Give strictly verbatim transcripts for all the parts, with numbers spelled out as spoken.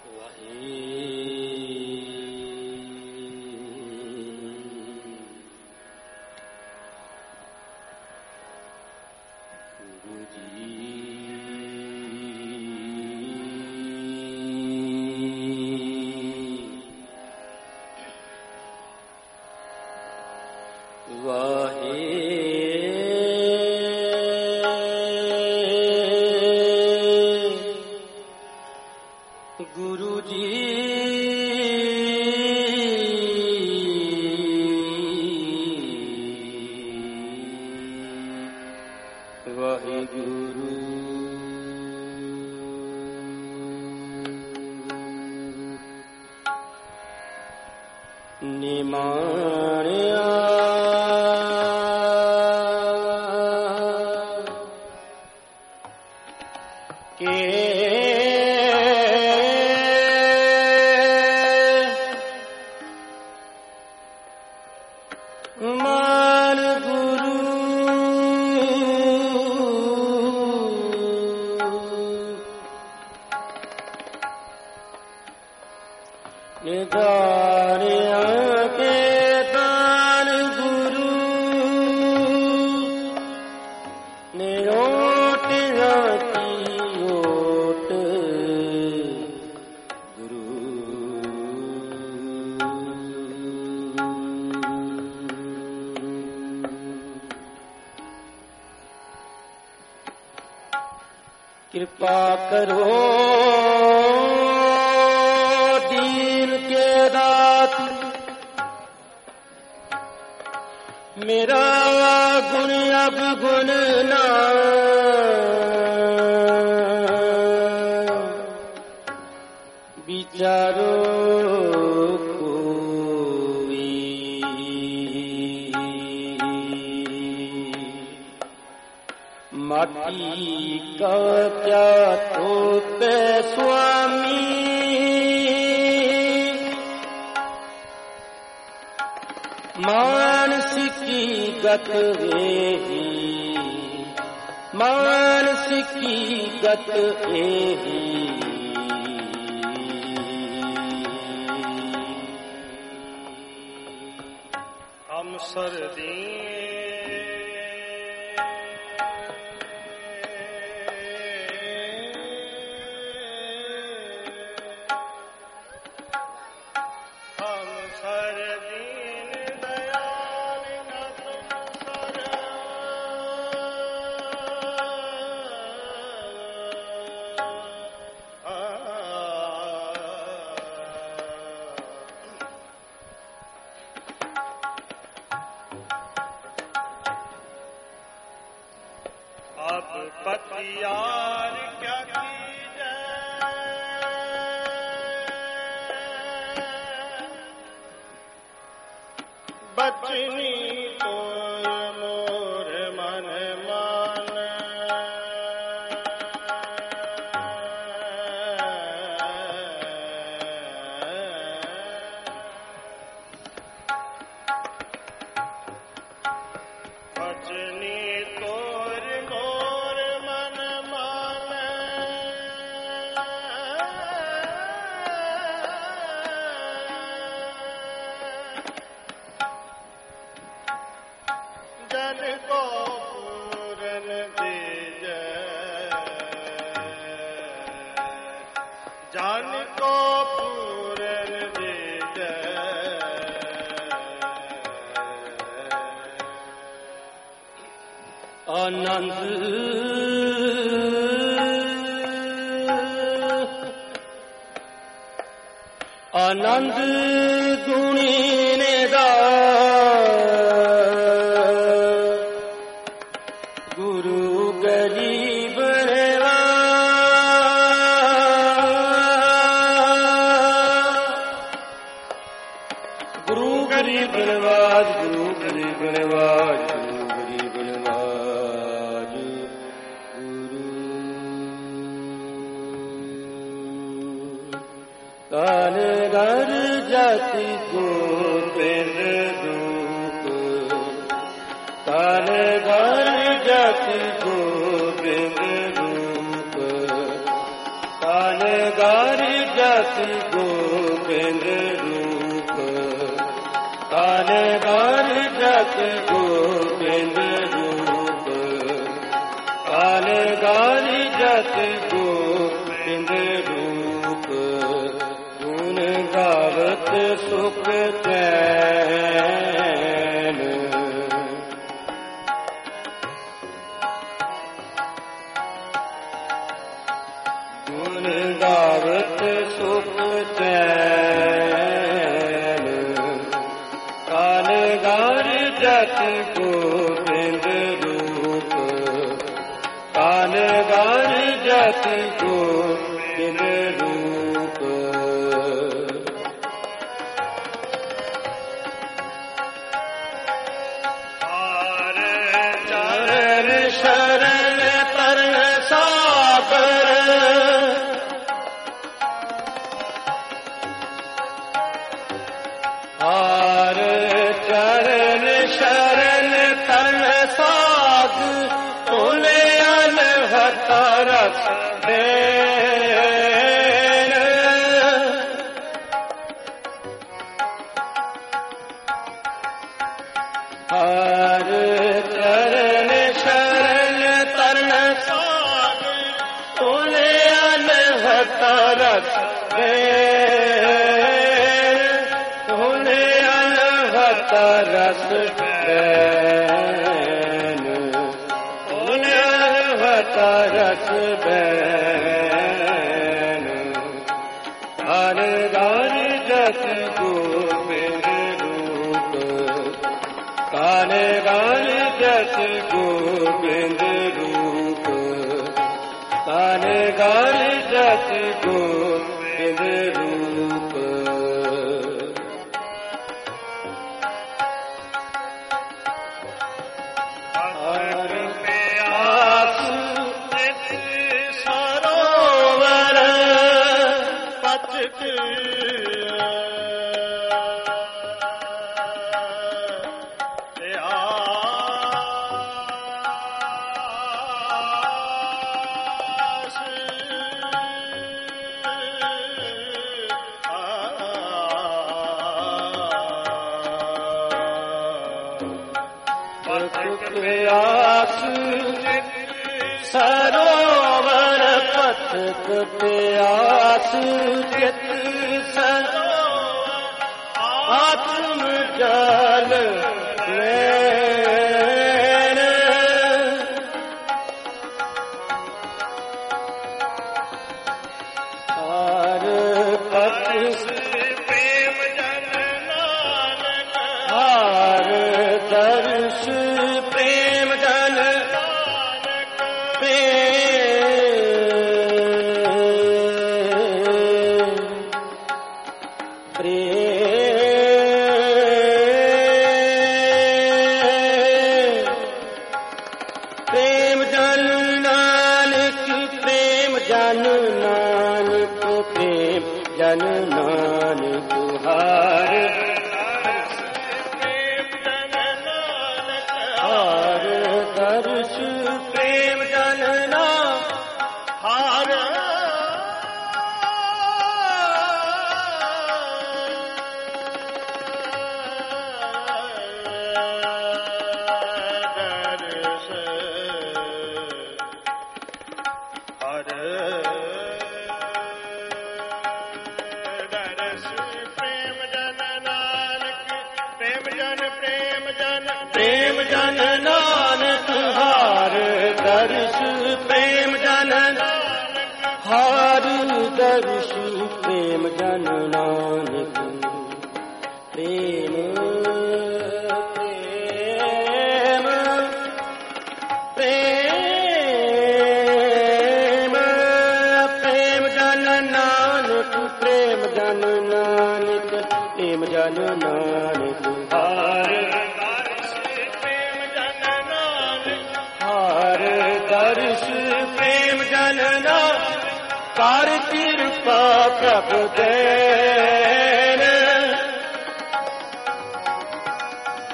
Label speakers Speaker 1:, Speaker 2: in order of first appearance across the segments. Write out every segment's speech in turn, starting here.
Speaker 1: कृपा करो दीन के दात, मेरा गुण अब गुण ना विचारो माटी का क्या तोपे स्वामी, मानसिकी गत एही, मानसिकी गत एही,
Speaker 2: हम सर्दी पतियार क्या कीजे, बचनी तो मोर मन मान, बचनी तोर मोर मन मान, जन को पूरन दीजे, जन को पूरन दीजे,
Speaker 1: आनंद आनंद गुणी ने दा गुरु गरीब रेवा, गुरु गरीब नवाज, गुरु गरीब नवाज, गुरु गरीब नवाज, गुरु कान घर जाति गोविंद रूप, कान घर जाति गोविंद रूप, कान ਗਰ ਜਤਿ ਗੋਬਿੰਦ ਰੂਪ, ਕਾਲ ਗਰ ਜਤਿ ਗੋਬਿੰਦ ਰੂਪ, ਕਾਲ ਗਰ ਜਤਿ ਗੋਬਿੰਦ ਰੂਪ, ਗੁਣ ਗਾਵਤ ਸੁਖ ਚੈਨ, ਗੁਣ ਗਾਵਤ ਸੁਖ ਚੈਨ, ਕਾਲ ਗਰ ਜਤਿ ਗੋਬਿੰਦ ਰੂਪ, ਕਾਲ ਗਰ ਜਤਿ ਗੋਬਿੰਦ ਰੂਪ,
Speaker 2: ਹਾਰ
Speaker 1: ਚਰਨ ਸ਼ਰਨ ਤਰਨ ਸਾਗਰ, ਹਾਰ ਚਰਨ ਸ਼ਰਨ ਤਰਨ ਸਾਗ, ਤੋਲੇ ਅਨਹਤ ਰਸ ਦੇਨ, ਹਾਰ ਚਰਨ ਸ਼ਰਨ ਤਰਨ ਸਾਗ, ਤੋਲੇ ਅਨਹਤ ਰਸ ਦੇਨ, ਤੋਲੇ ਅਨਹਤ ਰਸ ਦੇਨ, ਤੋਲੇ ਅਨਹਤ ਰਸ ਦੇਨ, ਕਾਲ ਗਰ ਜਤਿ ਗੋਬਿੰਦ ਰੂਪ, ਕਾਲ ਗਰ ਜਤਿ ਗੋਬਿੰਦ ਰੂਪ, ਕਾਲ ਗਰ ਜਤਿ ਗੋਬਿੰਦ ਰੂਪ, ਹਰਿ ਪਿਆਸ
Speaker 2: ਚਿਤ
Speaker 1: ਸਰੋਵਰ,
Speaker 2: ਪਚਕ
Speaker 1: ਪਥ ਪਿਆਸ ਸਰੋਵਰ, ਪਥ ਪਿਆਸ ਚਿਤ ਸਰੋਵਰ, ਆਤਮ ਜਲ ਲੈਣ, ਹਾਰ ਪਥ
Speaker 2: ਪ੍ਰੇਮ ਜਨ ਨਾਨਕ,
Speaker 1: ਹਾਰ ਦਰਸ ਪ੍ਰੇਮ ਜਨ ਪ੍ਰੇਮ, ਪ੍ਰੇਮ ਜਨ ਨਾਨਕ, ਪ੍ਰੇਮ ਜਨ ਨਾਨਕ, ਪ੍ਰੇਮ ਜਨ ਨਾਨਕ, ਹਾਰ
Speaker 2: ਪ੍ਰੇਮ ਜਨ ਨਾਨਕ,
Speaker 1: ਹਾਰ ਦਰਸ ਪ੍ਰੇਮ ਜਨ ਨਾਮ,
Speaker 2: ਹਾਰ ਦਰਸ, ਹਰ ਦਰਸ ਪ੍ਰੇਮ ਜਨ ਨਾਨਕ, ਪ੍ਰੇਮ ਜਨ ਪ੍ਰੇਮ ਜਨ
Speaker 1: ਪ੍ਰੇਮ ਜਨ ਨਾਨਕ, ਹਾਰ ਦਰਸ ਪ੍ਰੇਮ ਜਨ, ਹਾਰ ਦਰਸ ਪ੍ਰੇਮ ਜਨ ਨਾਨਕ, ਪ੍ਰੇਮ ਪ੍ਰੇਮ ਪ੍ਰੇਮ, ਪ੍ਰੇਮ ਜਨ ਨਾਨਕ, ਪ੍ਰੇਮ ਜਨ ਨਾਨਕ, ਪ੍ਰੇਮ ਜਨ ਨਾਨਕ, ਹਾਰ
Speaker 2: ਪ੍ਰੇਮ ਜਨ ਨਾਨਕ,
Speaker 1: ਹਾਰ ਦਰਸ ਪ੍ਰੇਮ ਜਨ ਨਾਨਕ, ਕਰ ਕਿਰਪਾ ਪ੍ਰਭ ਦੇਨ,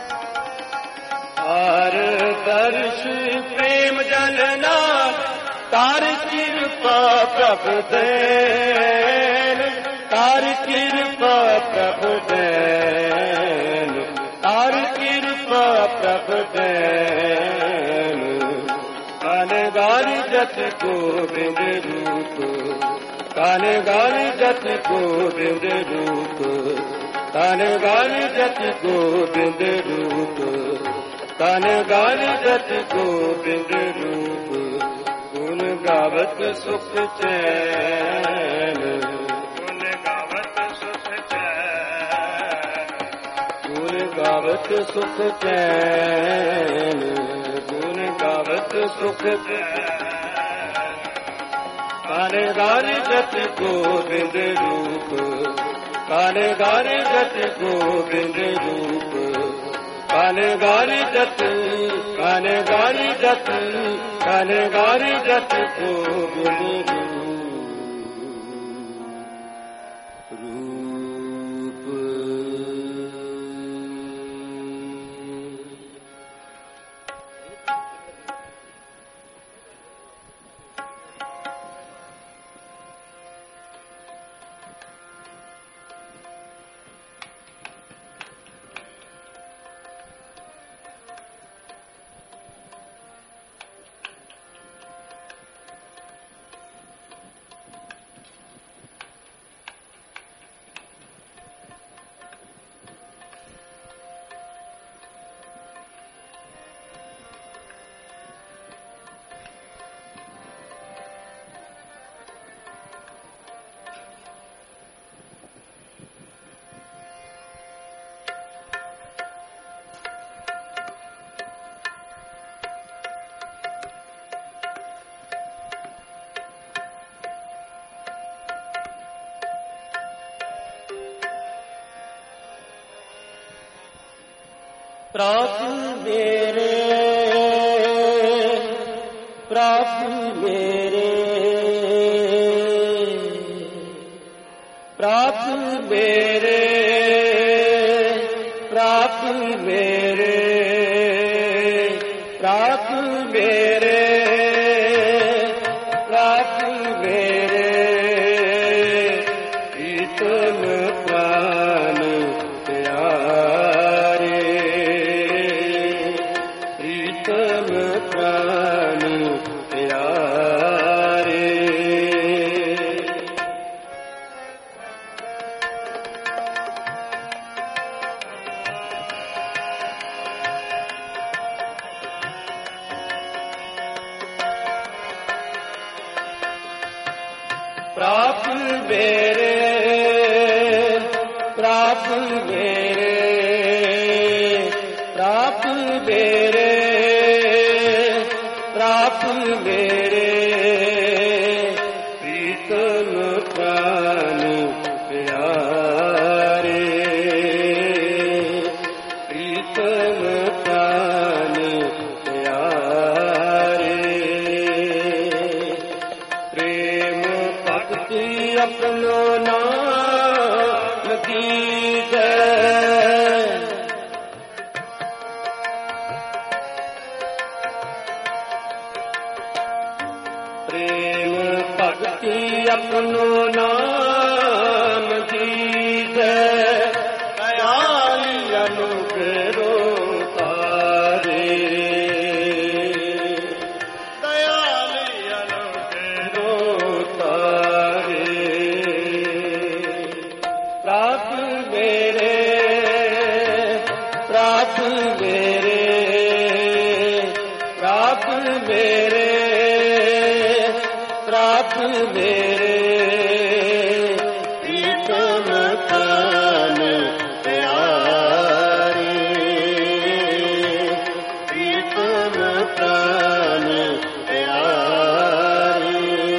Speaker 1: ਹਾਰ ਦਰਸ ਪ੍ਰੇਮ ਜਨ ਨਾਨਕ, ਕਰ ਕਿਰਪਾ ਪ੍ਰਭ ਦੇਨ, ਕਰ ਕਿਰਪਾ ਪ੍ਰਭ ਦੇਨ, ਕਰ ਕਿਰਪਾ ਪ੍ਰਭ ਦੇਨ। ਕਨ ਗਾਰ ਜਤ ਗੋਬਿੰਦ ਰੂਪ, ਕਨ ਗਾਰ ਜਤ ਗੋਬਿੰਦ ਰੂਪ, ਕਨ ਗਾਰ ਜਤ ਗੋਬਿੰਦ ਰੂਪ, ਕਨ ਗਾਰ ਜਤ ਗੋਬਿੰਦ ਰੂਪ। ਗੁਣ ਗਾਵਤ ਸੁਖ ਚੈਨ,
Speaker 2: ਗੁਣ ਗਾਵਤ ਸੁਖ ਚੈਨ,
Speaker 1: ਗੁਣ ਗਾਵਤ ਸੁਖ ਚੈਨ, ਗੁਣ ਗਾਵਤ ਸੁਖ ਚੈਨ। ਕਨ ਗਾਰ ਜਤ ਗੋਬਿੰਦ ਰੂਪ, ਕਨ ਗਾਰ ਜਤ ਗੋਬਿੰਦ ਰੂਪ, ਕਨ ਗਾਰ ਜਤ, ਕਨ ਗਾਰ ਜਤ, ਕਨ ਗਾਰ ਜਤ ਗੋਬਿੰਦ ਰੂਪ। ਪ੍ਰਭੂ ਮੇਰੇ, ਪ੍ਰਭੂ ਮੇਰੇ, ਪ੍ਰਭੂ ਮੇਰੇ, ਪ੍ਰਭੂ ਮੇਰੇ, ਪ੍ਰਭੂ ਮੇਰੇ, ਪ੍ਰਭੂ ਮੇਰੇ। ਪ੍ਰੀਤਮ ਪ੍ਰਾਨ ਪਿਆਰੇ, ਪ੍ਰੀਤਮ ਪ੍ਰਾਨ ਪਿਆਰੇ। ਪ੍ਰਭੂ ਮੇਰੇ, ਪ੍ਰਭੂ ਮੇਰੇ, ਪ੍ਰਭੂ ਮੇਰੇ, ਪ੍ਰਭੂ ਮੇਰੇ। ਪ੍ਰੀਤਮ ਪ੍ਰਾਨ ਪਿਆਰੇ, ਪ੍ਰੀਤਮ ਪ੍ਰਾਨ ਪਿਆਰੇ। ਪ੍ਰੇਮ ਭਗਤੀ ਆਪਣੋ ਨਾਮ ਦੀਜੈ, ਪ੍ਰੇਮ ਭਗਤੀ ਆਪਣੋ ਨਾਮ ਦੀਜੈ। ਦਇਆਲੀ ਅਨੁਗਰੋ ਤਾਰੇ,
Speaker 2: ਦਇਆਲੀ ਅਨੁਗਰੋ
Speaker 1: ਤਾਰੇ। ਪ੍ਰਭੂ ਮੇਰੇ, ਪ੍ਰਭੂ ਮੇਰੇ, ਪ੍ਰਭੂ ਮੇਰੇ, ਪ੍ਰਭੂ ਮੇਰੇ। ਪ੍ਰੀਤਮ ਪ੍ਰਾਨ ਪਿਆਰੇ, ਪ੍ਰੀਤਮ ਪ੍ਰਾਨ ਪਿਆਰੇ।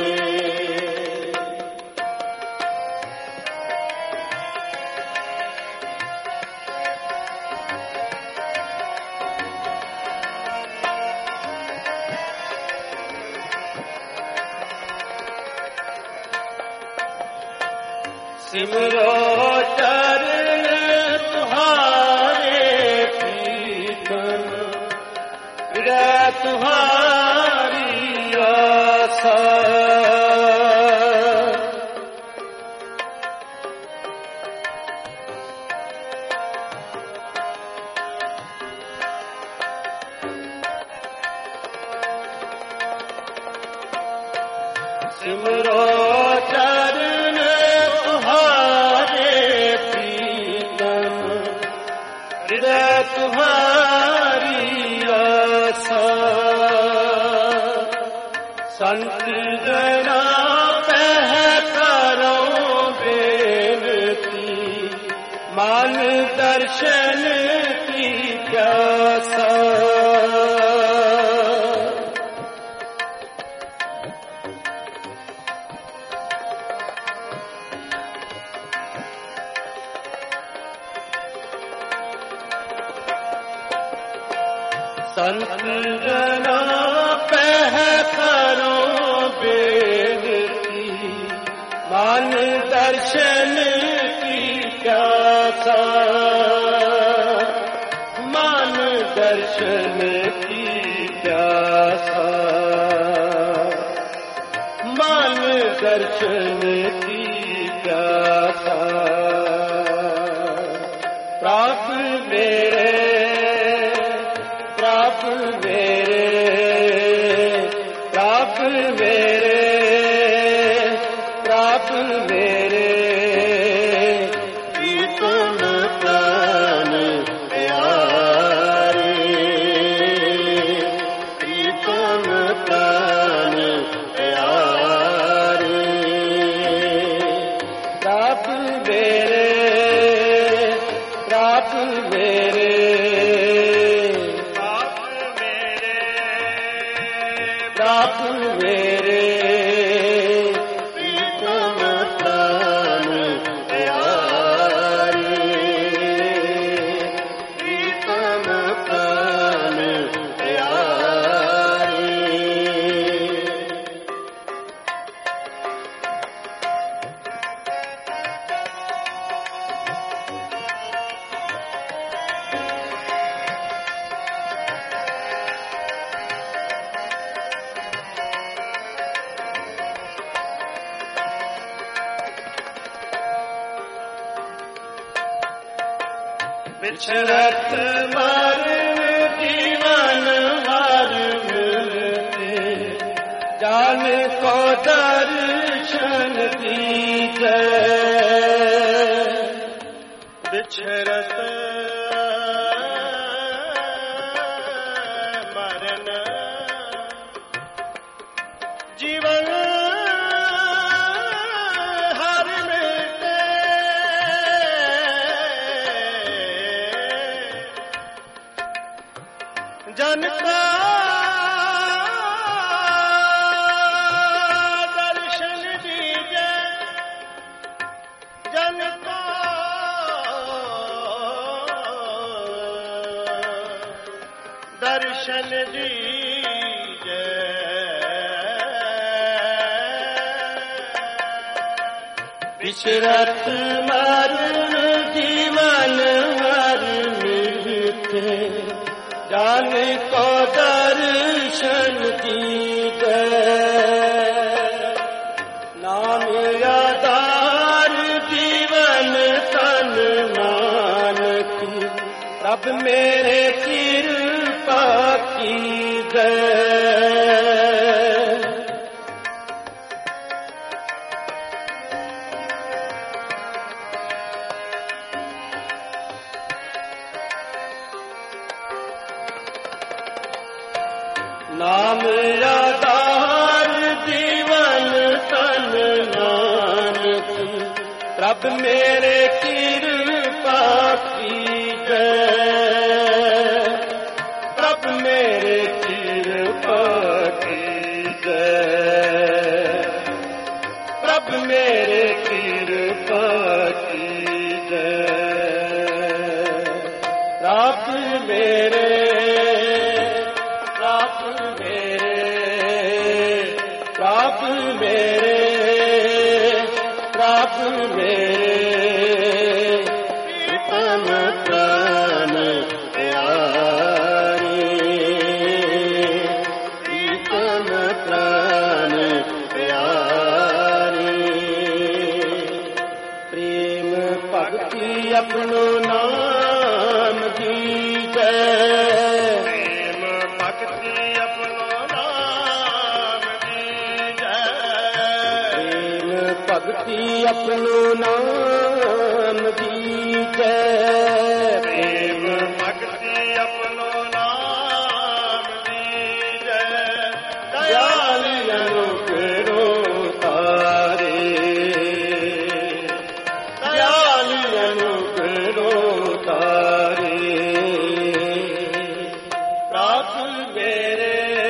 Speaker 1: ਸਿਮਰੋ ਚਰਨ ਤੁਹਾਰੇ ਪ੍ਰੀਤਮ, ਵਿਰੈ ਤੁਹਾਰੀ ਆਸ। प्यासा सिमरो चरण तुम्हारे प्रीतम हृदय तुम्हारी आशा संत जना पह करो बेनती मान दर्शन की प्यासा संत जना पह करो बेनती मान दर्शन की प्यासा मान दर्शन की प्यासा मान दर्शन की प्यासा प्राप मेरे प्राप मेरे प्राप मेरे प्राप मेरे प्रीतम प्राण प्यारे प्रीतम प्राण प्यारे प्राप मेरे प्राप मेरे प्राप मेरे प्रीतम प्राण प्यारे प्रीतम प्राण प्यारे बिछड़त मरण जीवन हर मिलते जान को दर्शन दीजे बिछड़त मरण जीवन हर मिलते जन का दर्शन दीजे जन का दर्शन दीजे बिछड़त मरण जीवन हर मिलते जान को दर्शन दीजे नाम आधार जीवन तन मान की प्रभ मेरे कृपा कीजे नाम आधार जीवन तन नानक प्रभ मेरे कृपा कीजे प्रभ मेरे कृपा कीजे प्रभ मेरे कृपा कीजे प्रभ मेरे प्राप मेरे प्राप मेरे प्राप मेरे प्रीतम प्राण प्यारे प्रीतम प्राण भक्ति अपनो नाम दीजै।
Speaker 2: प्रेम भक्ति अपनो नाम दीजै।
Speaker 1: प्रेम भक्ति अपनो नाम दीजै।
Speaker 2: प्रेम भक्ति अपनो नाम दीजै।
Speaker 1: दयालियन करो तारे। दयालियन करो तारे। प्राप्त मेरे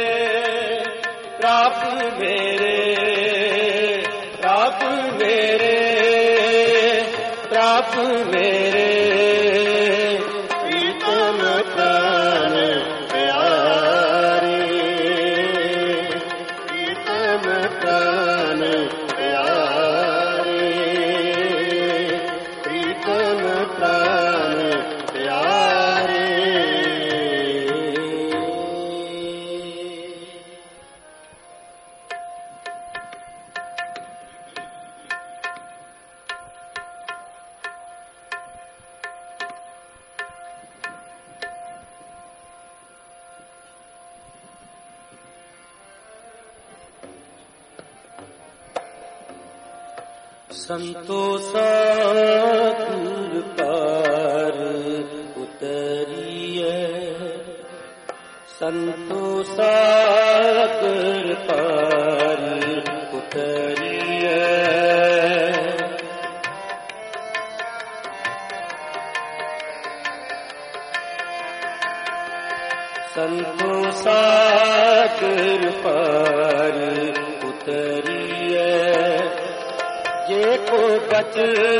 Speaker 1: प्राप्त मेरे प्राप्त मेरे प्राप्त मेरे प्रीतम प्राण प्यारे। प्रीतम प्राण प्यारे। प्रीतम प्राण प्यारे। संतोषा दूर पार उतरिए। संतोषा दूर पार उतरिए। संतोषा दूर पार उतरिए। जे को बच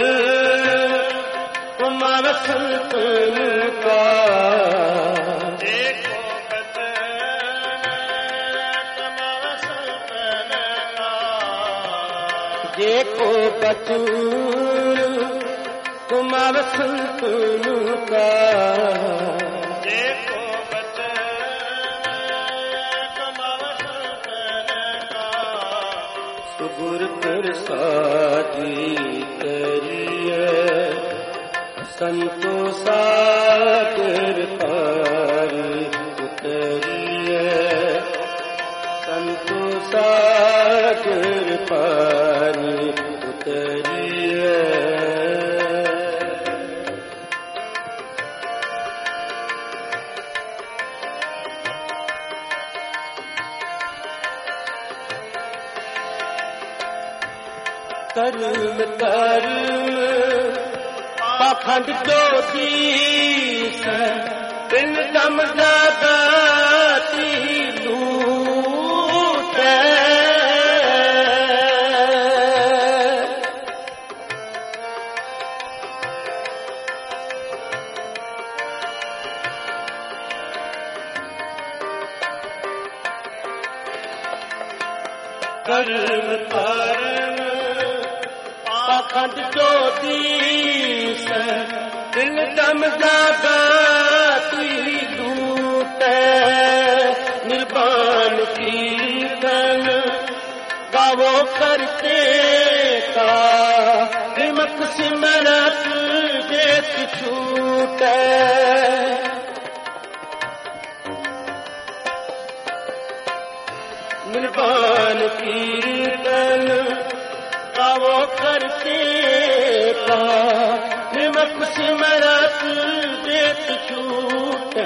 Speaker 1: कुमार संतन का।
Speaker 2: जे को बच कुमार संतन का।
Speaker 1: जे को बच कुमार संतन का।
Speaker 2: जे को बच कुमार संतन का।
Speaker 1: सुगुर प्रसादी करिए। संतोषा पार उतरिए। संतोषा पार उतरिए। कर्म कर्म पाखंड ज्योतिष। बिन दम दाती लूट। कर्म कर्म पाखंड ज्योतिष। दिल दम दाती लूट। निर्वाण कीर्तन गावो करते का। निमक सिमरत देख छूट। निर्वाण कीर्तन गावो करते का। निमक सिमरत देख छूट।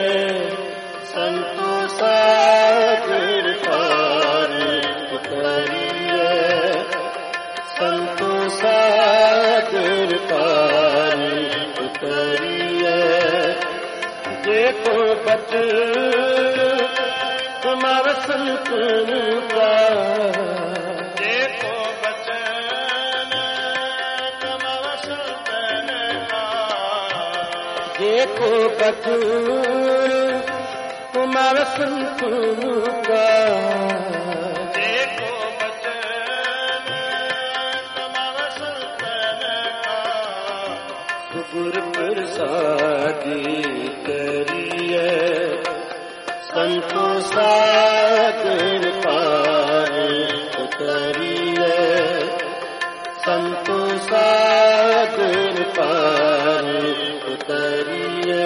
Speaker 1: संतोषा पार उतरिए। संतोषा पार उतरिए। जे को बच कुमार संतन का।
Speaker 2: जे को बच कुमार संतन का।
Speaker 1: जे को बच कुमार संतन का।
Speaker 2: जे को बच कुमार संतन का।
Speaker 1: गुर प्रसादी करिए। संतोषा पार उतरिए। संतोष सागर पार उतरिए।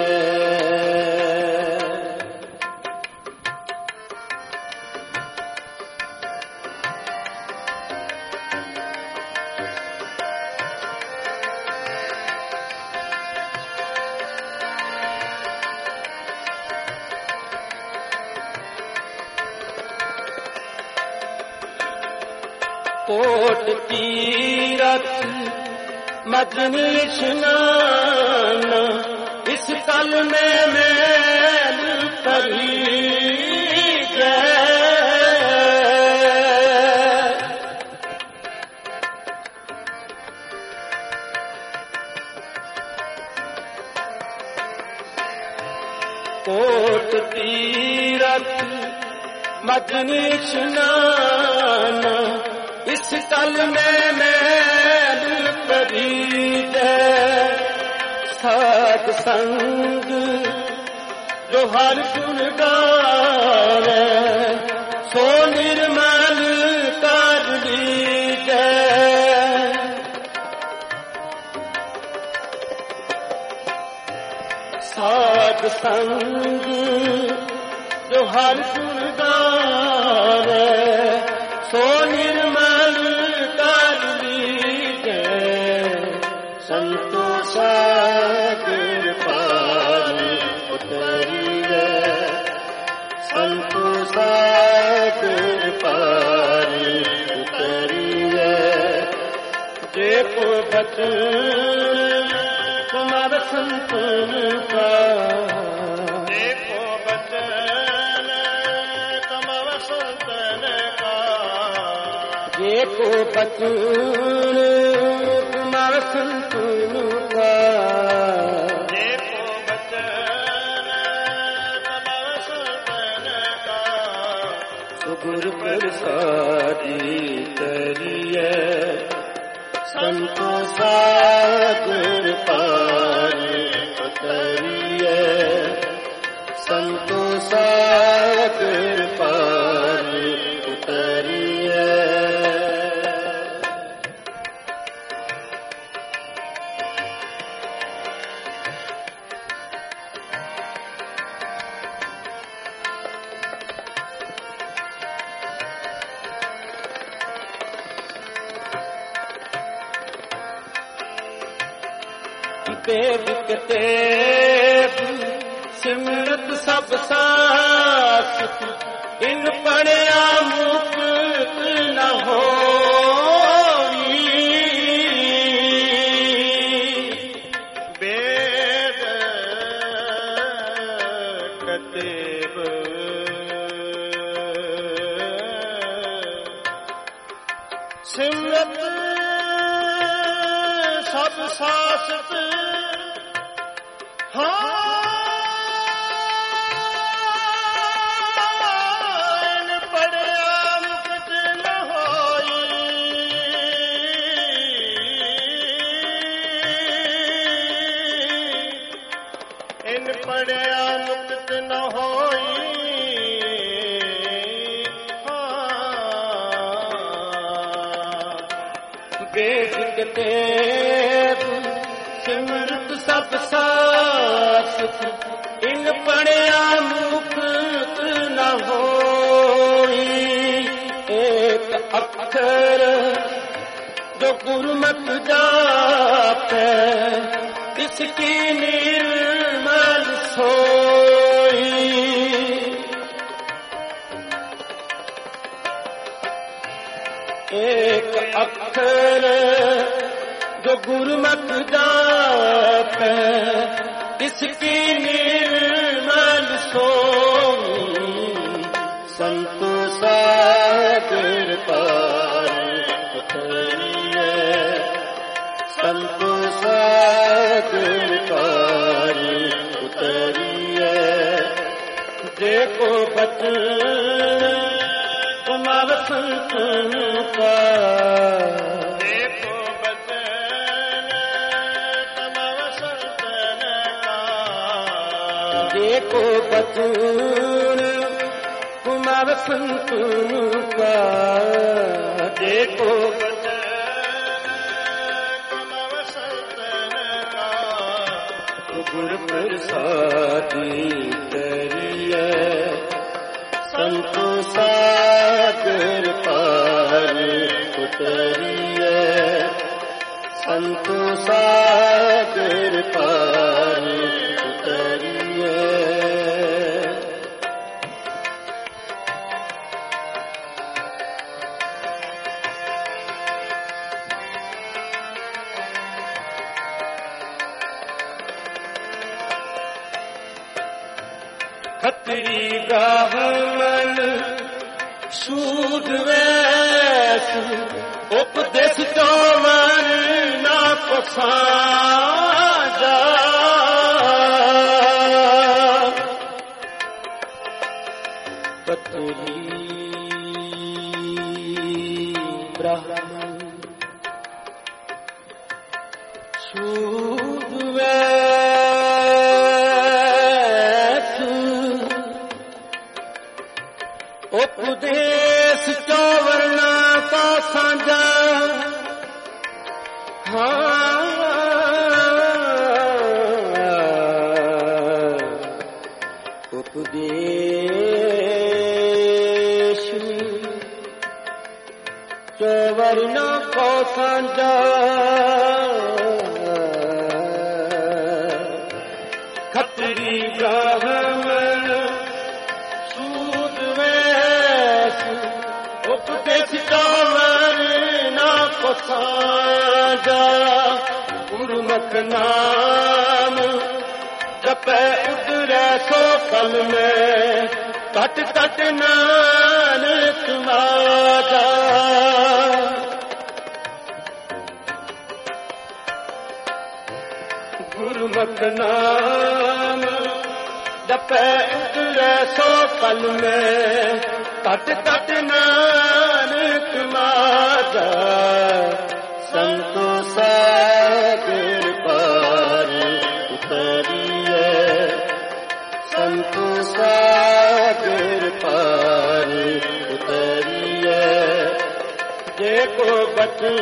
Speaker 1: कोट तीरथ मजनी स्नान इस कल में मैल करी कोट तीरथ मजनी स्नान इस कल में मैल परीजै। साध संग जो हर गुण गावे सो निर्मल कर लीजै। साध संग जो हर गुण गावे सो निर्मल कर लीजै। संतो सागर पार उतरिए। संतो सागर पार उतरिए। देखो बचन तुम्हारा संतन का।
Speaker 2: देखो बचन तुम्हारा संतन का।
Speaker 1: देखो बचन तुम्हारा संतन का।
Speaker 2: देखो बचन तुम्हारा संतन का।
Speaker 1: सुगुर प्रसादी करिए। संतो सागर पार उतरिए। संतो सागर पार उतरिए। देव तेव सिमरत सब सास इन पढ़िया मुक्त न होई।
Speaker 2: वेद कतेव सिमरत सब शासत इन पढ़िया मुक्त न होई। इन पढ़िया मुक्त न होई।
Speaker 1: वेद तेव सिमरत सब सास इन पढ़िया मुक्त न होई। एक अक्षर जो गुरुमत जापे इसकी निर्मल सोई। एक अक्षर जो गुरुमत जापे इसकी निर्मल सोई। संतो सागर पार उतरिए। संतो सागर पार उतरिए। देखो बचन तुम्हारा संतन का।
Speaker 2: देखो बचन तुम्हारा संतन का।
Speaker 1: देखो बचन तुम्हारा संतन का। देखो
Speaker 2: बचन
Speaker 1: ਗੁਰ ਪ੍ਰਸਾਦੀ ਕਰੀਐ ਸੰਤੋ ਸਾਗਰ ਪਾਰ ਉਤਰੀਐ ਸੰਤੋ ਸਾਗਰ ਪਾਰ ਉਤਰੀਐ। ਖੱਤਰੀ ਬ੍ਰਾਹਮਣ ਸੂਦ ਵੈਸ ਉਪਦੇਸ ਚੋਵਰ ਨਾ ਪਸਾਦਾ। ਖੱਤਰੀ ਬ੍ਰਾਹਮਣ ਸੂਦ ਉਪਦੇਸ ਚੋਵਰ ਨਾ ਕੋ ਸਾਂਝਾ। ਹਾਂ ਉਪਦੇਸ ਚੋਵਰ ਨਾ ਕੋ ਸਾਂਝਾ। ਖੱਤਰੀ ਬ੍ਰਾਹਮਣ ਸੂਦ ਵੈਸ ਉਪਦੇਸ ਚੋਵਰ ਨਾ ਕੋ ਸਾਂਝਾ। ਗੁਰਮੁਖ ਨਾਮ ਜਪੈ ਉਦਰੈ ਸੋ ਫਲ ਮੈਂ ਤਟ ਤਟ ਨਾਨਕ ਮਾਝਾ। ਗੁਰਮੁਖ ਨਾਮ ਜਪੈ ਉਦਰੈ ਸੋ ਫਲ ਮੈਂ ਤਟ ਤਟ ਨਾਨਕ ਮਾਝਾ। ਸੰਤੋ ਸਾਗਰ ਪਾਰ ਉਤਰੀਐ ਸੰਤੋ ਸਾਗਰ ਪਾਰ ਉਤਰੀਐ। ਜੇ ਕੋ ਬਚਨ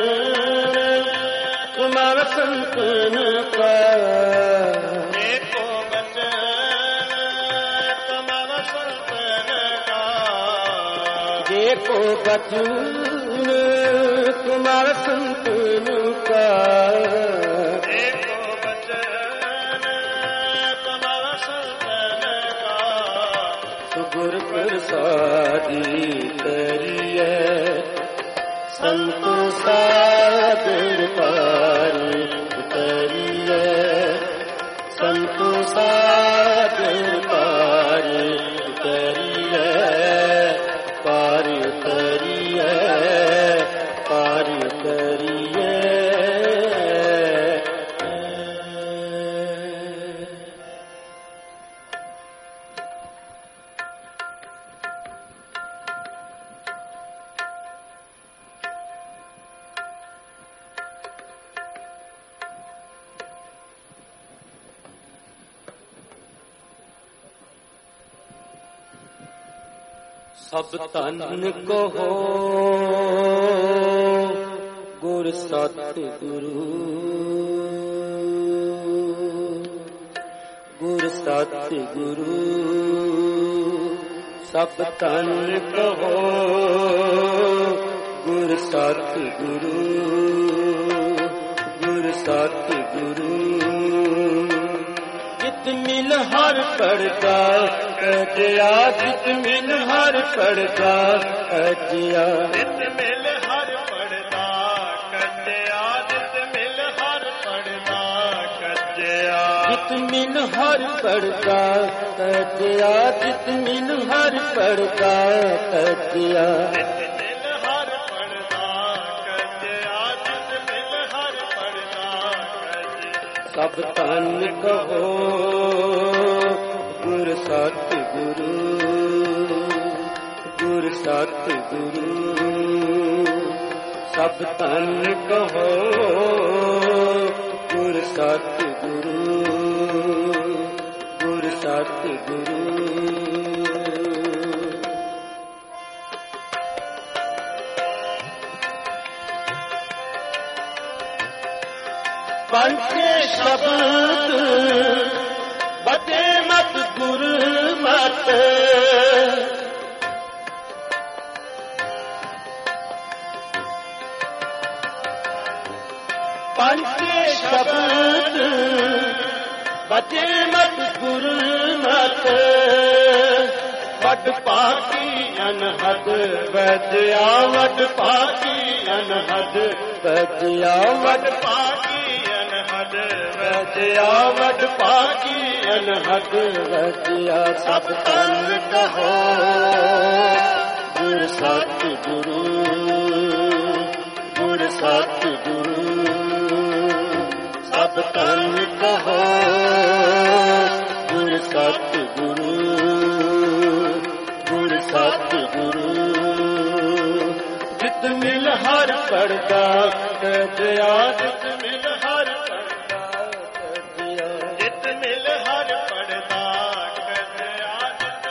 Speaker 1: ਤੁਮਾਰ ਸੰਤਨ ਕਾ
Speaker 2: ਜੇ ਕੋ ਬਚਨ ਤੁਮਾਰ ਸੰਤਨ ਕਾ।
Speaker 1: ਜੇ ਕੋ ਬਚਨ ਤੁਮਾਰ ਸੰਤਨ ਕਾ।
Speaker 2: ਜੇ ਕੋ ਬਚਨ ਤੁਮਾਰ ਸੰਤਨ ਕਾ।
Speaker 1: ਸੁਗੁਰ ਪ੍ਰਸਾਦੀ ਕਰੀਐ ਸੰਤੋ ਸਾਗਰ ਪਾਰ ਉਤਰੀਐ ਸੰਤੋ ਸਾਗਰ ਪਾਰ ਉਤਰੀਐ। ਪਾਰ ਉਤਰੀਐ ਪਾਰ ਉਤਰੀਐ। ਸਭ ਧਨ ਕਹੋ ਗੁਰ ਸਤਿ ਗੁਰੂ ਗੁਰ ਸਤਿ ਗੁਰੂ। ਸਭ ਧਨ ਕਹੋ ਗੁਰ ਸਤਿ ਗੁਰੂ ਗੁਰ ਸਤਿ ਗੁਰੂ। ਜਿਤ ਮਿਲ ਹਰ ਪੜਦਾ ਅਜਿਆ ਜਿਤ ਮਿਲ ਹਰ ਪੜਦਾ ਅਜਿਆ।
Speaker 2: ਜਿਤ ਮਿਲ ਹਰ ਪੜਦਾ ਕੱਜਿਆ ਜਿਤ ਮਿਲ ਹਰ ਪੜਦਾ ਕੱਜਿਆ।
Speaker 1: ਜਿਤ ਮਿਲ ਹਰ ਪੜਦਾ ਅਜਿਆ ਜਿਤ ਮਿਲ ਹਰ ਪੜਦਾ ਅਜਿਆ।
Speaker 2: ਜਿਤ ਮਿਲ ਹਰ ਪੜਦਾ ਕੱਜਿਆ ਜਿਤ ਮਿਲ ਹਰ ਪੜਦਾ ਕੱਜਿਆ।
Speaker 1: ਸਭ ਧਨ ਕਹੋ ਗੁਰ ਸਤਿ ਗੁਰੂ ਗੁਰ ਸਤਿ ਗੁਰੂ। ਸਭ ਧਨ ਕਹੋ ਗੁਰ ਸਤਿ ਗੁਰੂ ਗੁਰ ਸਤਿ ਗੁਰੂ। ਪੰਛੇ ਸ਼ਬਦ ਬਚੇ ਮਤ ਗੁਰਮਤ ਪੰਜੇ ਸ਼ਬਦ ਬਚੇ ਮਤ ਗੁਰਮਤ ਵੱਡ ਭਾਗੀ ਅਨਹਦ ਵੈਦਿਆ ਵੱਡ ਭਾਗੀ ਅਨਹਦ ਵੈਦਿਆ ਵੱਡ ਭਾਗੀ ਅਨਹਦ ਵੈਦਿਆ ਵੱਡ ਭਾਗੀ ਅਨਹਦ ਵੈਦਿਆ ਸਭ ਤਨ ਕਹੋ ਗੁਰ ਸਤਿ ਗੁਰੂ ਗੁਰ ਸਤਿ ਗੁਰੂ ਸਭ ਤਨ ਕਹੋ ਗੁਰ ਸਤਿ ਗੁਰੂ ਗੁਰ ਸਤਿ ਗੁਰੂ ਜਿਤ ਮਿਲ ਹਰ ਪੜਦਾ ਕਜਿਆ ਜਿਤ ਮਿਲ ਹਰ ਪੜਦਾ ਕਜਿਆ ਜਿਤ ਮਿਲ ਹਰ ਪੜਦਾ ਕਜਿਆ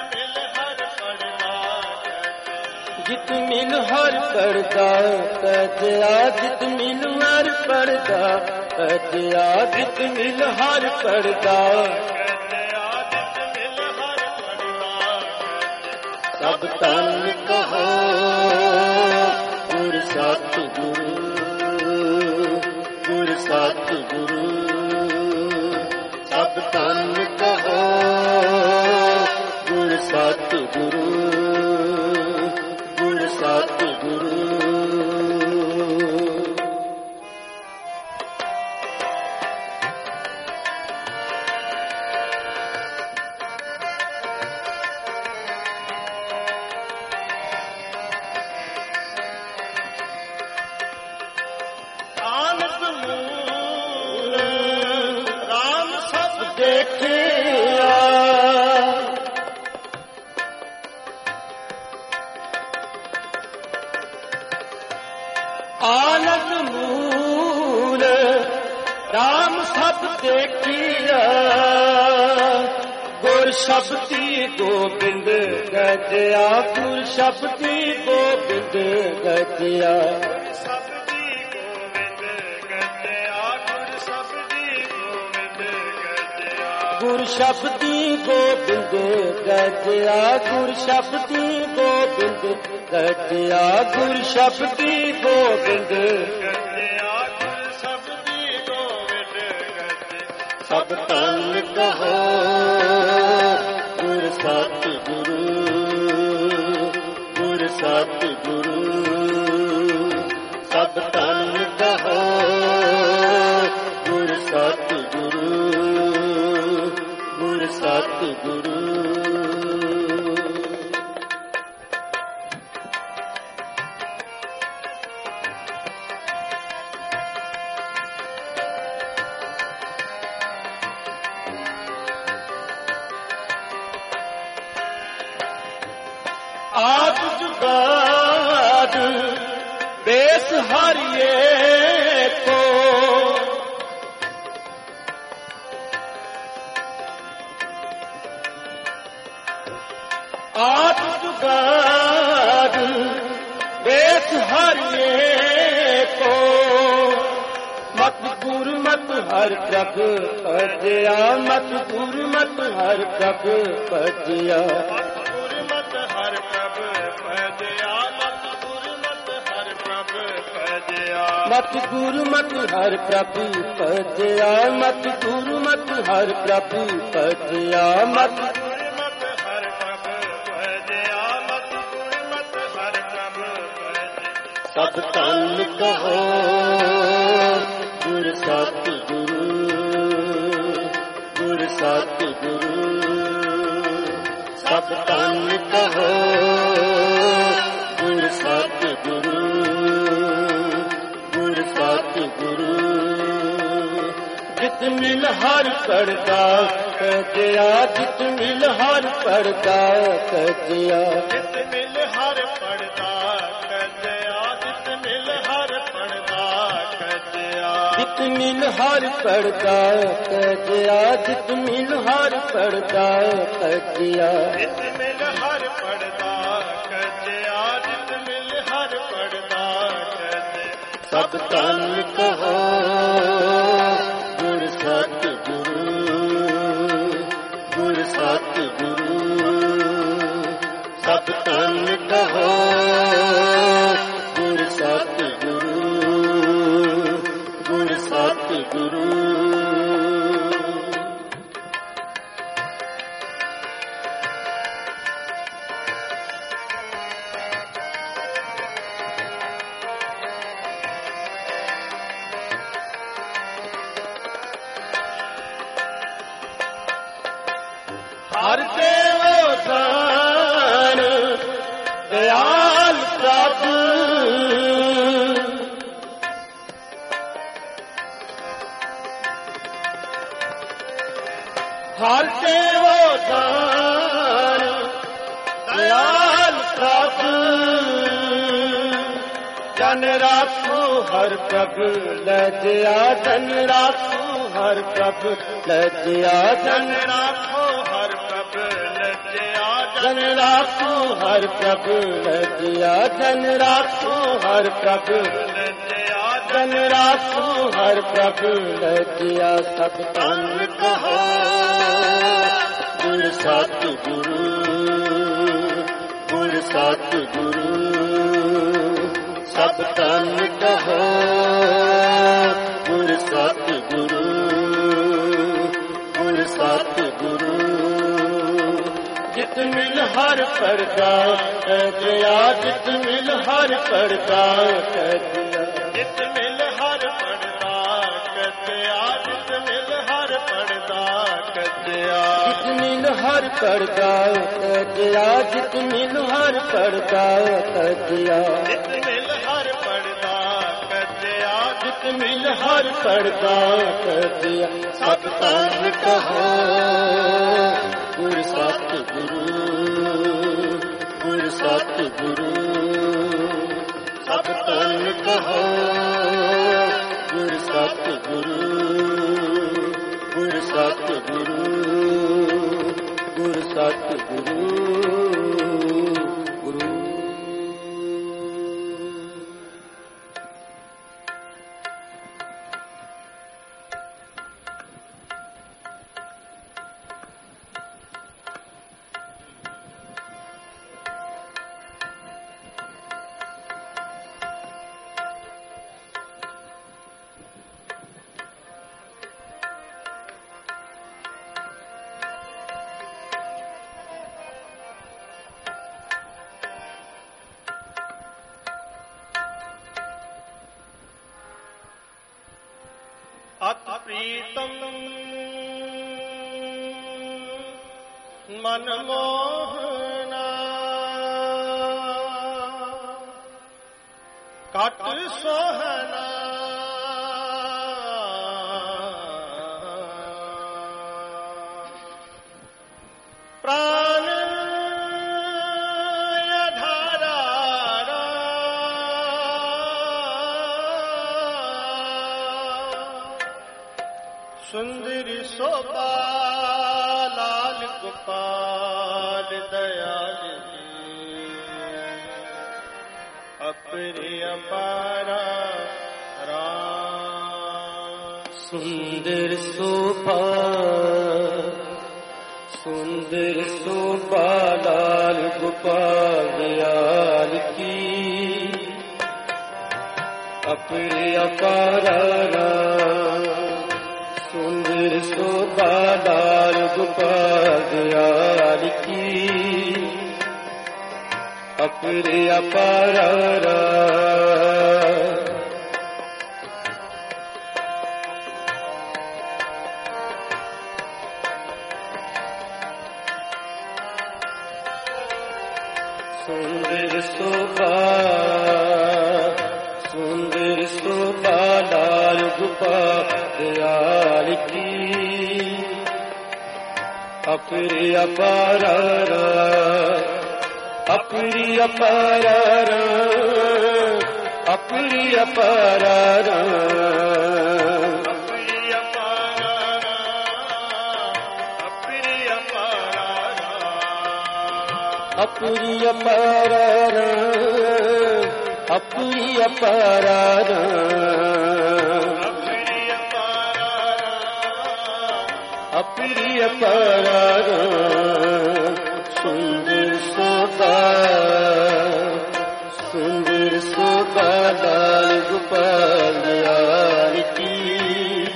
Speaker 1: ਜਿਤ ਮਿਲ ਹਰ ਪੜਦਾ ਕਜਿਆ ਜਿਤ ਮਿਲ ਹਰ ਪੜਦਾ ਕਜਿਆ ਜਿਤ ਮਿਲ ਹਰ ਪੜਦਾ ਸਭ ਤਨ ਕਹੋ ਗੁਰ ਸਤਿ ਗੁਰੂ ਗੁਰ ਸਤਿ ਗੁਰੂ ਸਭ ਤਨ ਕਹੋ ਗੁਰ ਸਤਿ ਗੁਰੂ ਗੁਰ ਸਤਿ ਗੁਰੂ ਆਨੰਦ ਮੂਲ ਰਾਮ ਸਭ ਦੇਖਿਆ ਗੁਰ ਸ਼ਬਦੀ ਗੋਬਿੰਦ ਗਜਿਆ ਗੁਰ ਸ਼ਬਦੀ ਗੋਬਿੰਦ ਗਜਿਆ ਗੁਰ ਸ਼ਬਦੀ ਗੋਬਿੰਦ ਗਜਿਆ ਗੁਰ ਸ਼ਬਦੀ ਗੋਬਿੰਦ ਗਜਿਆ ਗੁਰ ਸ਼ਬਦੀ ਗੋਬਿੰਦ ਗਜਿਆ ਗੁਰ ਸ਼ਬਦੀ ਗੋਬਿੰਦ ਗਜਿਆ ਸਭ ਤਨ ਕਹੋ ਗੁਰ ਸਤਿ ਗੁਰੂ ਗੁਰ ਸਤਿ ਗੁਰੂ ਸਭ ਤਨ ਕਹੋ ਗੁਰ ਸਤਿ ਗੁਰੂ ਗੁਰ ਸਤਿ ਗੁਰੂ ਆਦ ਜੁਗਾਦ ਬੇਸ ਹਰਿਏ ਕੋ ਆਦ ਜੁਗਾਦ ਬੇਸ ਹਰਿਏ ਕੋ ਮਤ ਗੁਰ ਮਤ ਹਰ ਪ੍ਰਭ ਭਜਿਆ ਮਤ ਗੁਰ ਮਤ ਹਰ ਪ੍ਰਭ ਭਜਿਆ ਹਰ ਪ੍ਰਭ ਭਜਿਆ ਮਤ ਗੁਰਮਤਿ ਹਰ ਪ੍ਰਭ ਭਜਿਆ ਮਤ ਗੁਰਮਤਿ ਹਰ ਪ੍ਰਭ ਭਜਿਆ ਮਤ ਗੁਰਮਤਿ ਹਰ ਪ੍ਰਭ ਭਜਿਆ ਮਤ ਗੁਰਮਤਿ ਹਰ ਪ੍ਰਭ ਭਜਿਆ ਮਤ ਗੁਰਮਤਿ ਹਰ ਪ੍ਰਭ ਭਜਿਆ ਸਭ ਤਨ ਕਹੋ ਗੁਰ ਸਤਿ ਗੁਰੂ ਗੁਰ ਸਤਿ ਗੁਰੂ ਸਭ ਤਨ ਕਹੋ ਗੁਰ ਸਤਿ ਗੁਰੂ ਗੁਰ ਸਤਿ ਗੁਰੂ ਜਿਤ ਮਿਲ ਹਰ ਪੜਦਾ ਕਜਿਆ ਜਿਤ ਮਿਲ ਹਰ ਪੜਦਾ ਕਜਿਆ ਜਿਤ ਮਿਲ ਹਰ ਪੜਦਾ ਕਜਿਆ ਜਿਤ ਮਿਲ ਹਰ ਪੜਦਾ ਕਜਿਆ ਜਿਤ ਮਿਲ ਹਰ ਪੜਦਾ ਕਜਿਆ ਜਿਤ ਮਿਲ ਹਰ ਪੜਦਾ ਕਜਿਆ ਜਿਤ ਮਿਲ ਹਰ ਪੜਦਾ ਕਜਿਆ ਜਿਤ ਮਿਲ ਹਰ ਪੜਦਾ ਕਜਿਆ ਸਭ ਤਨ ਕਹੋ ਗੁਰ ਸਤਿ ਗੁਰੂ सतगुरु। हर देवो दान दयाल साधु, हर देवो दान दयाल साधु, जन राखो हर प्रभु लज्या, जन राखो हर प्रभु लज्या, जन राखो हर प्रभु लज्या, जन राखो हर प्रभु लज्या, जन राखो हर प्रभु लज्या, जन राखो हर प्रभु लज्या। सब तन कहो गुर सतगुरु, गुर सतगुरु, सब तन कहो गुर सतगुरु, गुर सतगुरु। जित मिल हर प्रगट दया, जित मिल हर प्रगट दया, जित मिल हर प्रगट दया, जित मिल हर प्रगट दया, जित मिल हर प्रगट दया, जित मिल हर प्रगट दया, जित मिल हर प्रगट दया, जित मिल हर प्रगट दया। सब तन कहो गुर सतगुरु, गुर सतगुरु, सब तन कहो गुर सतगुरु, गुर सतगुरु, गुर सतगुरु, गुरु। अति प्रीतम मनमोहना, कट सोहना, प्राण धारा, सुंदर शोभा लाल गोपाल दयाल जी, अपरिय पारा राम। सुंदर शोभा, सुंदर शोभा लाल गोपाल दयाल की, अपरिय पारा राम। सुंदर शोभा लाल गोपाल दयाल की, अपरिय पारा राम। सुंदर शोभा, सुंदर शोभा लाल गोपाल दयाल की, अपरिय पारा राम, अपरिय पारा राम, अपरिय पारा राम, अपरिय पारा राम, अपरिय पारा राम, अपरिय पारा राम, अपरिय पारा राम, अपरिय पारा राम। सुंदर शोभा, सुंदर शोभा लाल गोपाल दयाल की,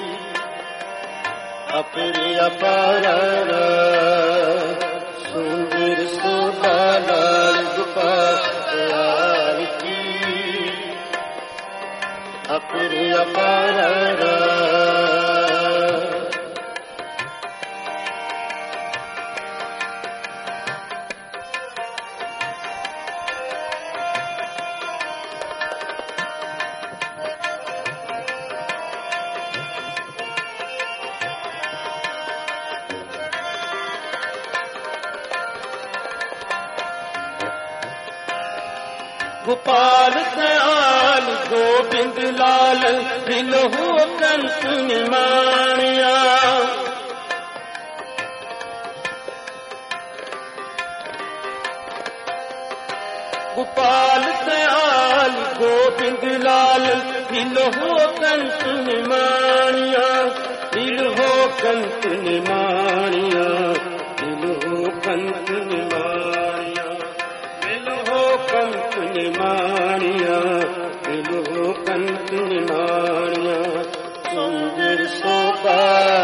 Speaker 1: गोपाल दयाल गोबिंद लाल दिलहु कंस निमानिया गोपाल दयाल गोबिंद लाल दिलहु कंस निमानिया दिलहु कंस निमानिया दिलहु कंस निमानिया दिलहु कंस निमानिया दिलहु कंस निमानिया सुंदर शोभा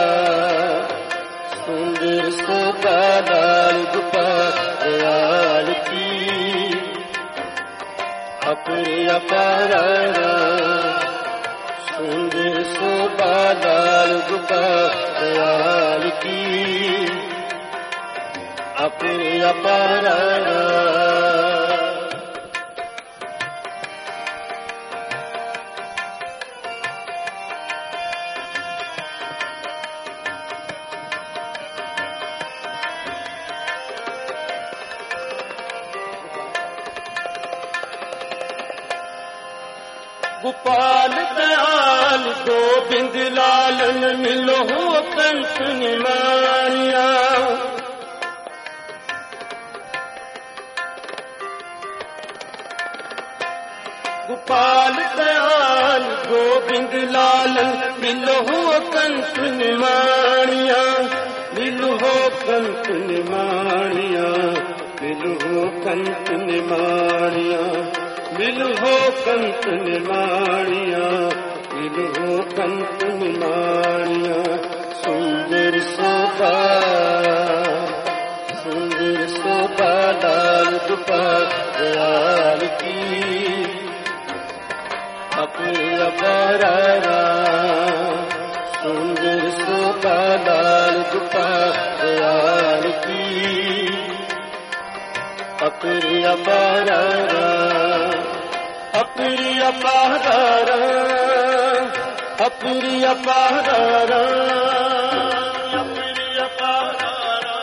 Speaker 1: सुंदर शोभा लाल गोपाल दयाल की अपने अपारा सुंदर शोभा लाल गोपाल दयाल की अपने अपारा गोपाल दयाल गोबिंद लाल मिलो कंस निमानिया गोपाल दयाल गोबिंद लाल मिलो कंस निमानिया मिलो कंस निमानिया मिलो कंस निमानिया मिलो कंस निमानिया मिलो कंस निमानिया सुंदर शोभा सुंदर शोभा लाल गोपाल दयाल की अपने अपारा सुंदर शोभा लाल गोपाल दयाल की अपने अपारा अपनी अपारा अपनी अपारा अपनी अपारा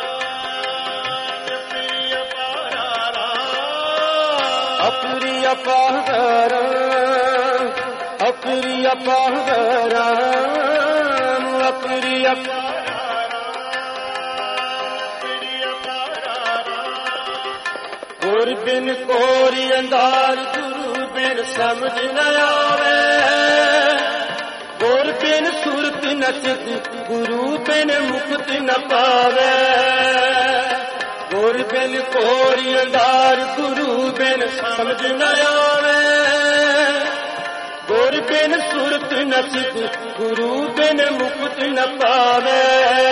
Speaker 1: अपनी अपारा अपनी अपारा अपनी और बिन कोरी अंधार गुरु बिन समझ न आवे और बिन सुरत न सिद्ध गुरु बिन मुक्त न पावे और बिन कोरी अंधार गुरु बिन समझ न आवे और बिन सुरत न सिद्ध गुरु बिन मुक्त न पावे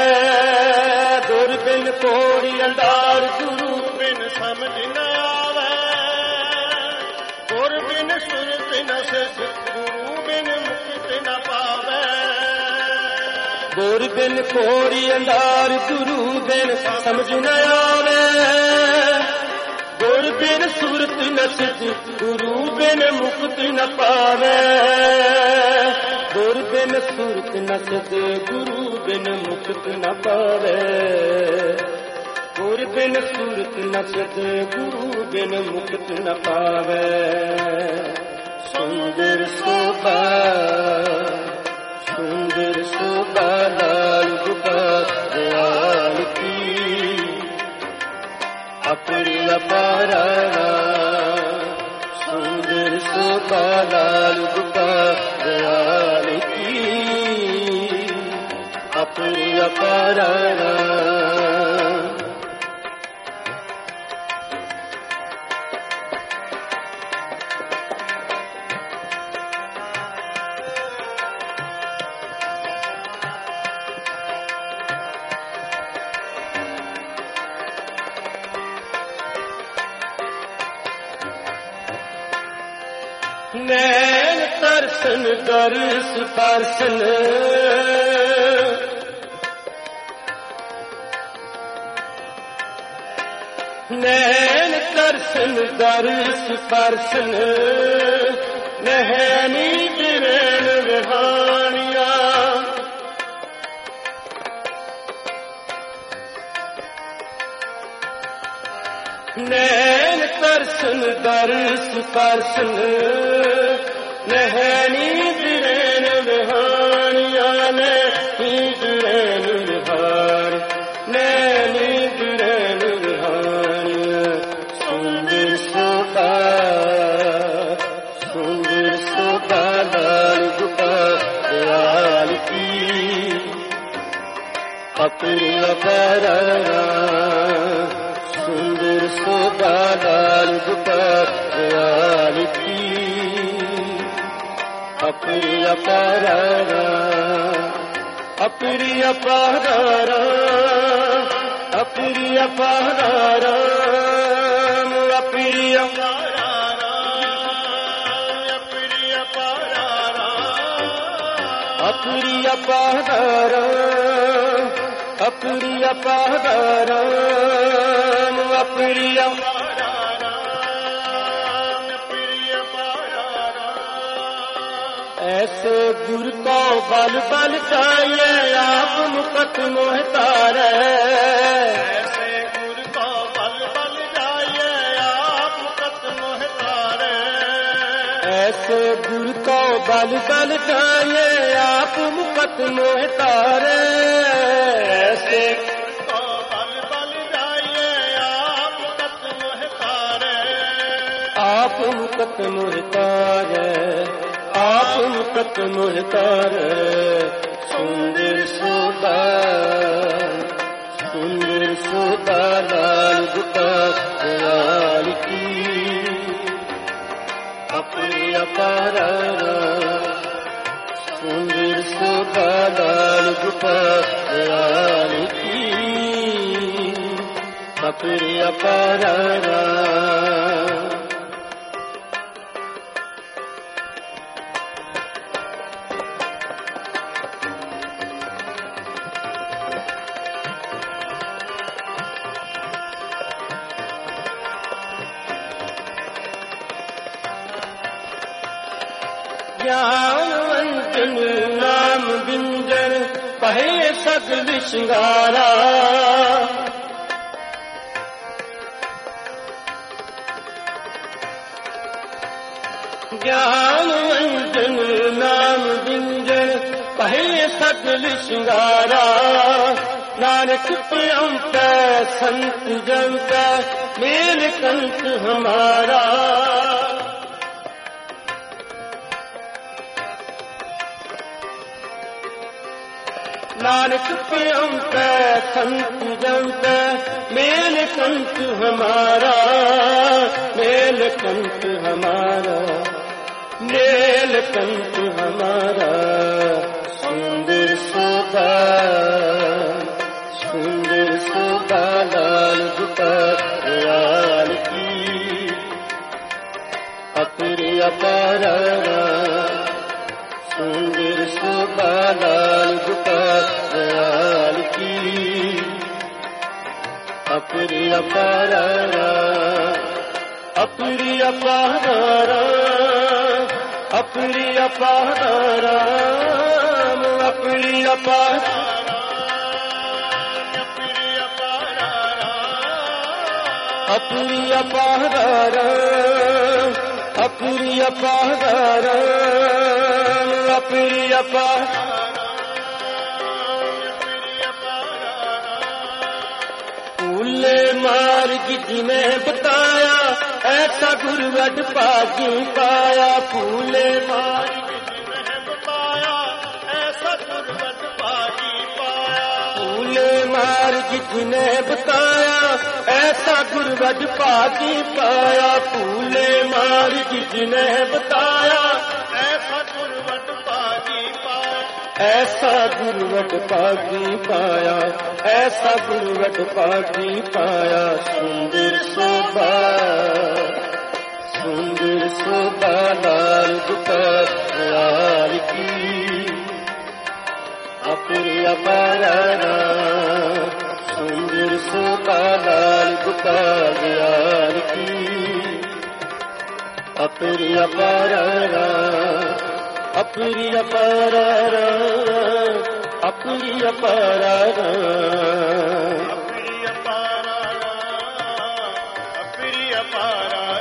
Speaker 1: और बिन कोरी अंधार गुरु बिन समझ न आवे और बिन सुरत न सिद्ध गुरु बिन मुक्त न पावे और बिन कोरी अंधार गुरु बिन समझ न आवे और बिन सुरत न सिद्ध गुरु बिन मुक्त न पावे और बिन सुरत न सिद्ध गुरु बिन मुक्त न पावे और बिन सुरत न सिद्ध गुरु बिन मुक्त न पावे सुंदर शोभा सुंदर शोभा लाल गोपाल दयाल की अपनी अपारा सुंदर शोभा लाल गोपाल दयाल की अपनी अपारा नैन दर्शन दर्श दर्शन नैन दर्शन दर्श दर्शन नहनी बिरन विहानिया नैन दर्शन दर्श करसन नहनी दिरैन विहानिया ने दिरैन विहार नैनी दिरैन विहानिया सुंदर सोता सुंदर सोता लाल गोपाल की अपनी अपरा सुंदर सोता लाल गोपाल की अपनी अपरा अपनी अपरा अपनी अपरा अपनी अपनी अपरा अपनी अपरा अपनी ऐसे गुरु को बल बल चाहिए आप मुकत मोहतारे
Speaker 2: ऐसे गुरु को बल बल चाहिए आप मुकत मोहतारे
Speaker 1: ऐसे गुरु को बल बल चाहिए आप मुकत मोहतारे ऐसे
Speaker 2: को बल बल चाहिए आप मुकत मोहतारे
Speaker 1: आप मुकत मोहतारे आप मुकत मोहतारे सुंदर सोदा सुंदर सोदा लाल गोपाल की अपनी अपरा सुंदर सोदा लाल गोपाल की अपनी अपरा ज्ञानवंतन नाम बिंजन पहे सगल श्रृंगारा ज्ञानवंतन नाम बिंजन पहे सगल श्रृंगारा नानक प्रियम पे संत जन का मेल कंठ हमारा नानक प्रियम पे संत जन पे मेल कंठ हमारा मेल कंठ हमारा मेल कंठ हमारा सुंदर सोदा सुंदर सोदा लाल गोपाल की अपनी अपरा सुंदर सोदा लाल गोपाल की अपनी अपरा अपनी अपरा अपनी अपरा अपनी अपरा अपनी अपरा अपनी अपरा अपनी अपरा फूले मार्ग जिन्हें बताया ऐसा गुरवट पागी पाया फूले मार्ग
Speaker 2: जिन्हें बताया ऐसा गुरवट पागी पाया
Speaker 1: फूले मार्ग जिन्हें बताया ऐसा गुरवट पागी पाया फूले मार्ग जिन्हें बताया
Speaker 2: ऐसा गुरवट पागी पाया
Speaker 1: ऐसा गुरवट पागी पाया ऐसा गुरवट पागी पाया सुंदर शोभा सुंदर शोभा लाल गोपाल की अपनी अपरा सुंदर शोभा लाल गोपाल की अपनी अपरा अपनी अपरा अपनी अपरा
Speaker 2: अपनी अपारा अपनी अपारा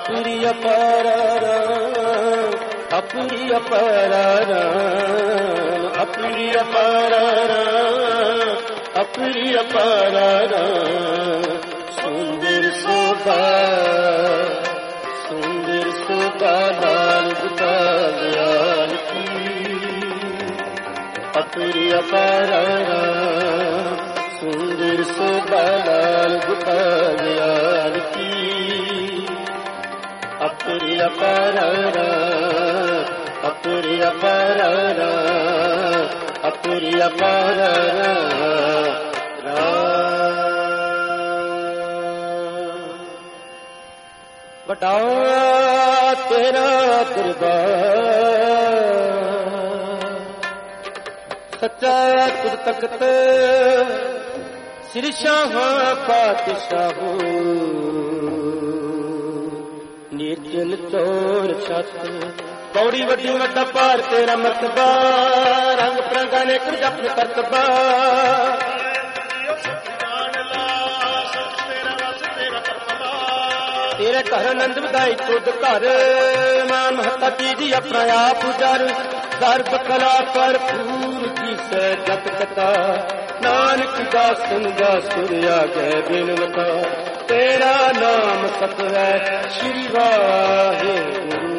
Speaker 1: ਅਪਰਿ ਅਪਾਰ ਰਾਮ ਅਪਰਿ ਅਪਾਰ ਰਾਮ ਅਪਰਿ ਅਪਾਰ ਰਾਮ ਅਪਰਿ ਅਪਾਰ ਰਾਮ ਸੁੰਦਰ ਸੋਭਾ ਸੁੰਦਰ ਸੋਭਾ ਲਾਲ ਗੁਪਾਲ ਕੀ ਅਪਰਿ ਅਪਾਰ ਰਾਮ ਸੁੰਦਰ ਸੋਭਾ ਲਾਲ ਗੁਪਾਲ ਕੀ ਅਪਰਿ ਅਪਾਰ ਰਾਮ ਅਪਰਿ ਅਪਾਰ ਰਾਮ ਅਪਰਿ ਅਪਾਰ ਰਾਮ ਵੱਡਾ ਤੇਰਾ ਦਰਬਾਰ ਸੱਚਾ ਤੁਧ ਤਖਤ ਸ੍ਰੀ ਸ਼ਾਹਾਂ ਪਾਤਸ਼ਾਹੋ ਨਿਰਜਨ ਚੋਰ ਛਤ ਪੌੜੀ ਵੱਡੀ ਵੱਡਾ ਭਾਰ ਤੇਰਾ ਮਰਤਬਾ ਰੰਗ ਪ੍ਰੰਗਾਂ ਨੇ ਕੁਝ ਆਪਣੇ ਕਰਤਬਾ ਤੇਰੇ ਘਰ ਆਨੰਦ ਵਧਾਈ ਤੁਧ ਘਰ ਮਾਂ ਮਹਤਾ ਜੀ ਆਪਣਾ ਆਪ ਉਜਰ ਸਰਬ ਕਲਾ ਭਰਪੂਰ ਕੀ ਸਹਿ ਜਤ ਕਥਾ ਨਾਨਕ ਦਾਸਨ ਦਾ ਸੁਰਿਆ ਗਏ ਬਿਨਵਤਾ ਤੇਰਾ ਨਾਮ ਸਤ ਹੈ ਸ਼੍ਰੀ ਵਾਹਿਗੁਰੂ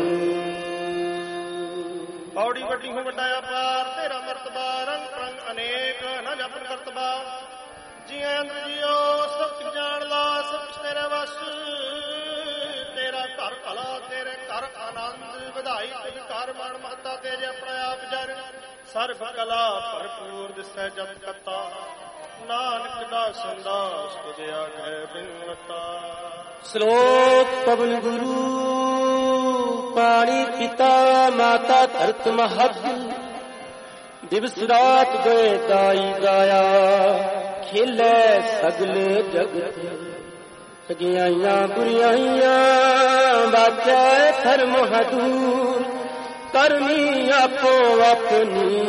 Speaker 2: ਪੌੜੀ ਵੱਡੀ ਹੋ ਵੱਡਾ ਅਪਾਰ ਤੇਰਾ ਮਰਤਬਾ ਰੰਗ ਰੰਗ ਅਨੇਕ ਨਾ ਜਪਨ ਕਰਤਬਾ ਜੀ ਅੰਦਰ ਜੀਓ ਸਭ ਜਾਣ ਲਾ ਸਭ ਤੇਰੇ ਵਸ ਤੇਰਾ ਘਰ ਭਲਾ ਤੇਰੇ ਘਰ ਆਨੰਦ ਵਧਾਈ ਤੁਝ ਘਰ ਮਨ ਮਹਤਾ ਤੇਰੇ ਆਪਣਾ ਆਪ ਜਰ ਸਰਬ ਕਲਾ ਭਰਪੂਰ ਦਿਸੈ ਜਤ ਕਤਾ ਨਾਨਕ ਦਾ ਸੰਦਾਸ ਤੁਝਿਆ ਗਏ ਬਿਨਵਤਾ
Speaker 1: ਸ਼ਲੋਕ ਪਵਨ ਗੁਰੂ ਪਾਣੀ ਪਿਤਾ ਮਾਤਾ ਧਰਤ ਮਹਦ ਦਿਵਸ ਰਾਤ ਗਏ ਦਾਈ ਗਾਇਆ ਖੇਲੇ ਸਗਲੇ ਜਗਤ ਸਗਿਆਈਆਂ ਬੁਰੀਆਈਆਂ ਬਾਚੈ ਧਰਮ ਹਦੂਰ ਕਰਨੀ ਆਪੋ ਆਪਣੀ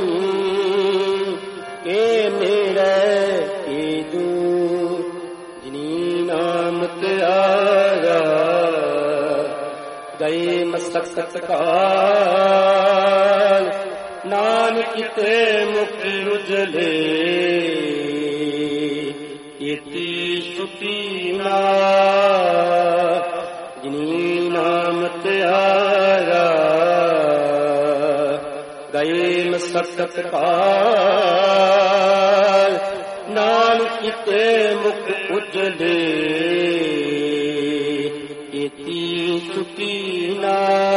Speaker 1: ਕੇ ਨੇੜੇ ਕੀ ਦੂਰ ਜਿਨੀ ਨਾਮ ਤੇ ਆਇਆ ਗਏ ਮਸਤਕ ਸਤਕਾਰ ਨਾਨਕ ਤੇ ਮੁਕਤੀ ਉਜਲੇ ਇਤੀ ਸੁਤੀ ਨਾ ਜਿਨੀ ਨਾਮ ਤੇ ਆਇਆ ਗਏ ਮਸਤਕ ਸਤਕਾਰ ਨਾਨਕ ਤੇ ਮੁਕਤ ਉਜਲੇ ਇਤੀ ਸੁਤੀ ਨਾ।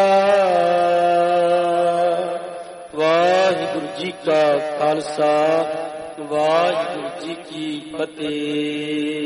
Speaker 1: ਵਾਹਿਗੁਰੂ ਜੀ ਕਾ ਖਾਲਸਾ ਵਾਹਿਗੁਰੂ ਜੀ ਕੀ ਫਤਿਹ।